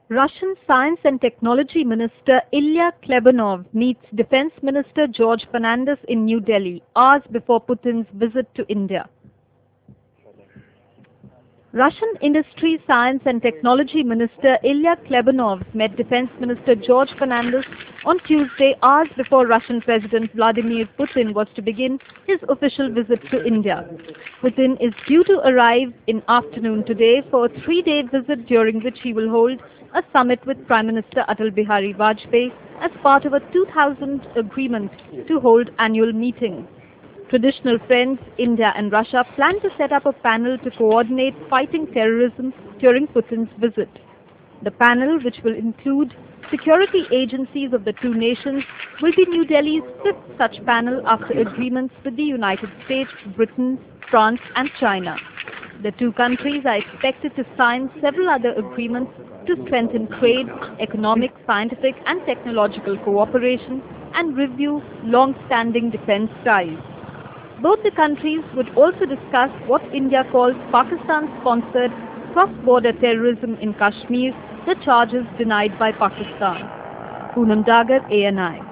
Russian Science and Technology Minister Ilya Klebanov meets Defense Minister George Fernandez in New Delhi, hours before Putin's visit to India. Russian Industry, Science and Technology Minister Ilya Klebanov met Defense Minister George Fernandez on Tuesday, hours before Russian President Vladimir Putin was to begin his official visit to India. Putin is due to arrive in afternoon today for a three-day visit during which he will hold a summit with Prime Minister Atal Bihari Vajpayee as part of a 2000 agreement to hold annual meetings. Traditional friends, India and Russia, plan to set up a panel to coordinate fighting terrorism during Putin's visit. The panel, which will include security agencies of the two nations, will be New Delhi's fifth such panel after agreements with the United States, Britain, France and China. The two countries are expected to sign several other agreements to strengthen trade, economic, scientific and technological cooperation and review long-standing defense ties. Both the countries would also discuss what India calls Pakistan-sponsored cross-border terrorism in Kashmir, the charges denied by Pakistan. Poonam Dagar, ANI.